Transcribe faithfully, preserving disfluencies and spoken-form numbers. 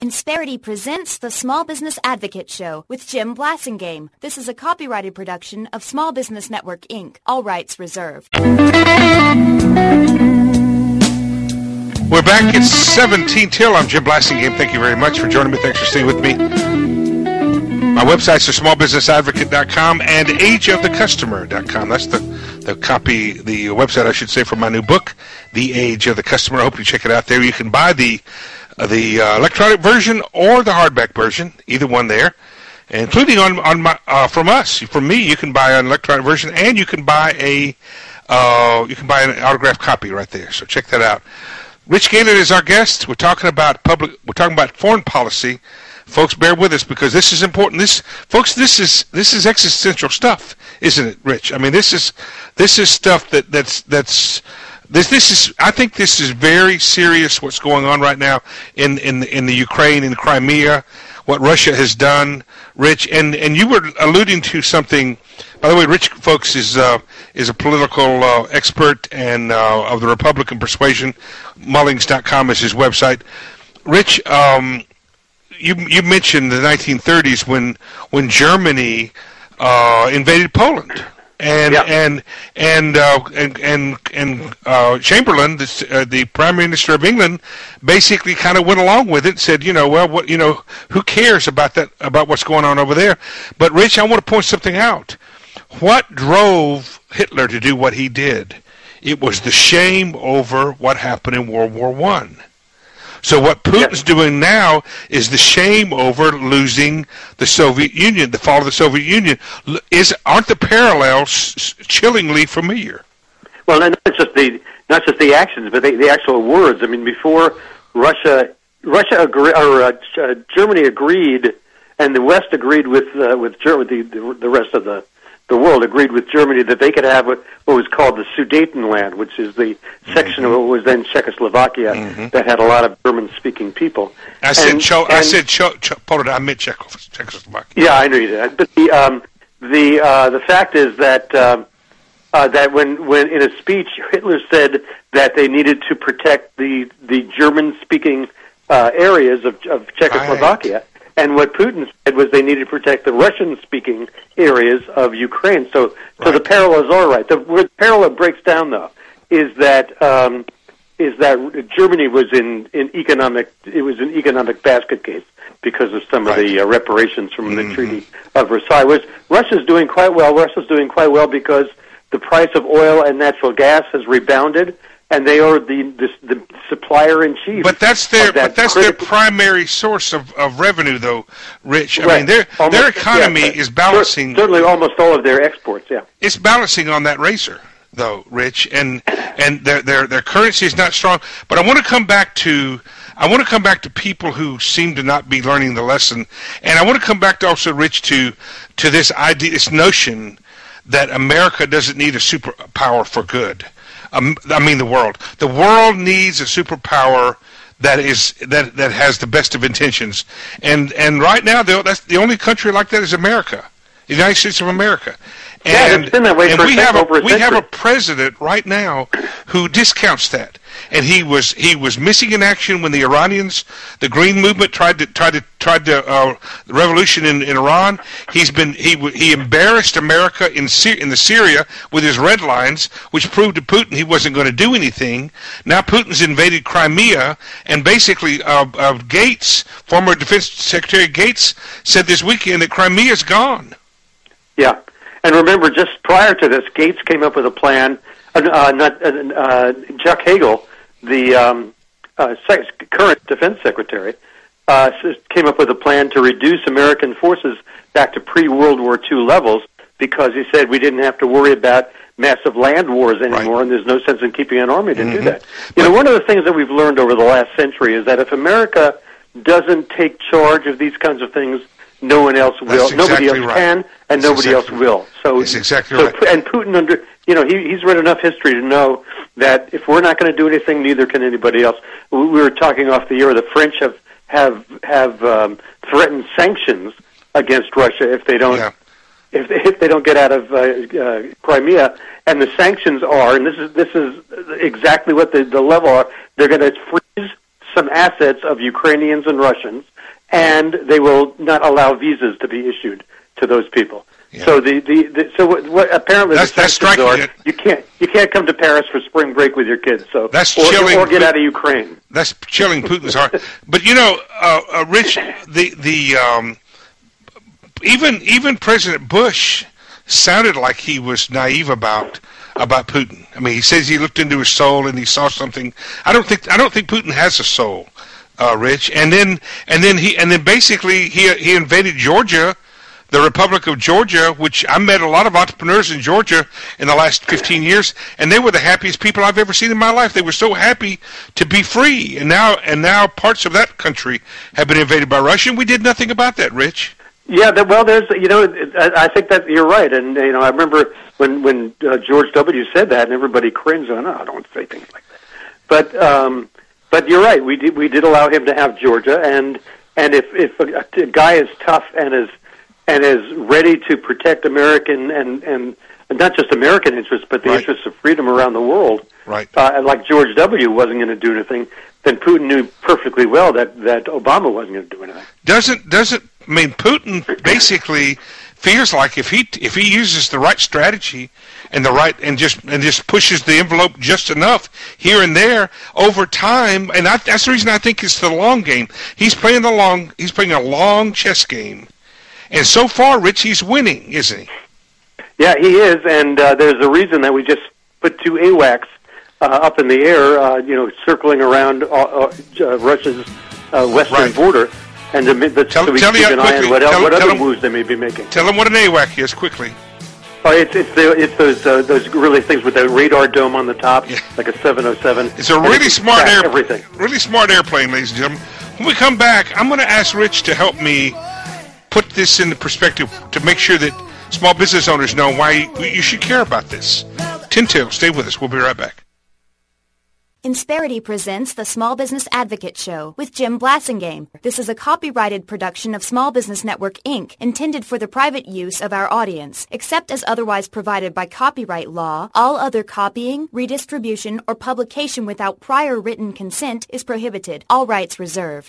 Insperity presents the Small Business Advocate Show with Jim Blasingame. This is a copyrighted production of Small Business Network, Incorporated. All rights reserved. We're back. It's seventeen till. I'm Jim Blasingame. Thank you very much for joining me. Thanks for staying with me. My websites are small business advocate dot com and age of the customer dot com. That's the, the copy, the website, I should say, for my new book, The Age of the Customer. I hope you check it out there. You can buy the uh, the uh, electronic version or the hardback version, either one there, including on on my uh, from us, from me. You can buy an electronic version, and you can buy a uh, you can buy an autographed copy right there. So check that out. Rich Gaylord is our guest. We're talking about public. We're talking about foreign policy. Folks, bear with us because this is important. This, folks, this is this is existential stuff, isn't it, Rich? I mean, this is this is stuff that that's that's this this is. I think this is very serious. What's going on right now in in in the Ukraine, in Crimea, what Russia has done, Rich, and and you were alluding to something. By the way, Rich, folks, is uh, is a political uh, expert and uh, of the Republican persuasion. Mullings dot com is his website. Rich, um, you you mentioned the nineteen thirties when when Germany uh, invaded Poland, and yeah. and and uh, and and, and uh, Chamberlain, the, uh, the Prime Minister of England, basically kind of went along with it. Said, you know, well, what you know, who cares about that about what's going on over there? But Rich, I want to point something out. What drove Hitler to do what he did? It was the shame over what happened in World War One. So what Putin's doing now is the shame over losing the Soviet Union, the fall of the Soviet Union. Is aren't the parallels chillingly familiar? Well, not just the not just the actions, but the, the actual words. I mean, before Russia, Russia agree, or uh, uh, Germany agreed, and the West agreed with uh, with Germany, the, the rest of the. The world agreed with Germany that they could have what, what was called the Sudetenland, which is the section mm-hmm. of what was then Czechoslovakia mm-hmm. that had a lot of German-speaking people. I said, and, Cho- and, I said, Cho- Cho- Poland, I meant Czechos- Czechoslovakia. Yeah, I knew you did. But the um, the uh, the fact is that um, uh, that when when in a speech Hitler said that they needed to protect the the German-speaking uh, areas of, of Czechoslovakia. Right. And what Putin said was they needed to protect the Russian-speaking areas of Ukraine. So, right. so the parallels are right. The where the parallel breaks down, though, is that um, is that Germany was in, in economic it was an economic basket case because of some right. of the uh, reparations from mm-hmm. the Treaty of Versailles. Whereas Russia's doing quite well. Russia's doing quite well because the price of oil and natural gas has rebounded. And they are the, the the supplier in chief. But that's their that but that's critical. their primary source of, of revenue, though, Rich. I right. mean, their almost, their economy yeah, is balancing. Certainly, almost all of their exports. Yeah, it's balancing on that razor, though, Rich, and and their their their currency is not strong. But I want to come back to I want to come back to people who seem to not be learning the lesson, and I want to come back to also, Rich, to to this idea, this notion that America doesn't need a superpower for good. Um, I mean the world. The world needs a superpower that is that that has the best of intentions, and and right now the, that's the only country like that is America, the United States of America. And, yeah, it's been that way and for we a have a, over a we have century. a president right now who discounts that, and he was he was missing in action when the Iranians, the Green Movement tried to tried to tried to uh, the revolution in, in Iran. He's been he he embarrassed America in Sy- in the Syria with his red lines, which proved to Putin he wasn't going to do anything. Now Putin's invaded Crimea, and basically uh, uh, Gates, former Defense Secretary Gates, said this weekend that Crimea's gone. Yeah. And remember, just prior to this, Gates came up with a plan. Uh, not uh, uh, Chuck Hagel, the um, uh, sec- current defense secretary, uh, came up with a plan to reduce American forces back to pre-World War Two levels because he said we didn't have to worry about massive land wars anymore, right. and there's no sense in keeping an army to mm-hmm. do that. You know, one of the things that we've learned over the last century is that if America doesn't take charge of these kinds of things, no one else will. That's Nobody exactly else right. can, and That's nobody exactly else will. So, That's exactly so, right. And Putin, under you know, he, he's read enough history to know that if we're not going to do anything, neither can anybody else. We, we were talking off the air. The French have have have um, threatened sanctions against Russia if they don't yeah. if they, if they don't get out of uh, uh, Crimea. And the sanctions are, and this is this is exactly what the the level are. They're going to freeze some assets of Ukrainians and Russians, and they will not allow visas to be issued to those people. Yeah. So the, the, the so what, what apparently that's, the sanctions are it. you can't you can't come to Paris for spring break with your kids. So that's or, chilling, or get out of Ukraine. That's chilling Putin's heart. But you know, uh, uh, Rich, the the um, even even President Bush sounded like he was naive about about Putin. I mean, he says he looked into his soul and he saw something. I don't think I don't think Putin has a soul, uh, Rich. And then and then he and then basically he he invaded Georgia. The Republic of Georgia, which I met a lot of entrepreneurs in Georgia in the last fifteen years, and they were the happiest people I've ever seen in my life. They were so happy to be free, and now and now parts of that country have been invaded by Russia, and we did nothing about that, Rich. Yeah, that, well, there's, you know, I, I think that you're right, and you know, I remember when when uh, George W. said that, and everybody cringed. Oh, no, I don't say things like that. But um, but you're right. We did we did allow him to have Georgia, and and if if a, a guy is tough and is and is ready to protect American and, and not just American interests, but the right. interests of freedom around the world, right? Uh, and like George W. wasn't going to do anything, then Putin knew perfectly well that, that Obama wasn't going to do anything. Doesn't doesn't I mean Putin basically feels like if he if he uses the right strategy and the right and just and just pushes the envelope just enough here and there over time, and I, that's the reason I think it's the long game. He's playing the long. He's playing a long chess game. And so far, Rich, he's winning, isn't he? Yeah, he is, and uh, there's a reason that we just put two AWACS uh, up in the air, uh, you know, circling around uh, uh, Russia's uh, western right. border, and to, the, tell, so we tell can keep an eye on what, tell, what tell other him, moves they may be making. Tell them what an AWAC is, quickly. Oh, it's it's, the, it's those uh, those really things with the radar dome on the top, yeah. like a seven oh seven. It's a really smart air, everything. really smart airplane, ladies and gentlemen. When we come back, I'm going to ask Rich to help me put this into perspective to make sure that small business owners know why you should care about this. Tintail, stay with us. We'll be right back. Insperity presents the Small Business Advocate Show with Jim Blasingame. This is a copyrighted production of Small Business Network, Incorporated, intended for the private use of our audience. Except as otherwise provided by copyright law, all other copying, redistribution, or publication without prior written consent is prohibited. All rights reserved.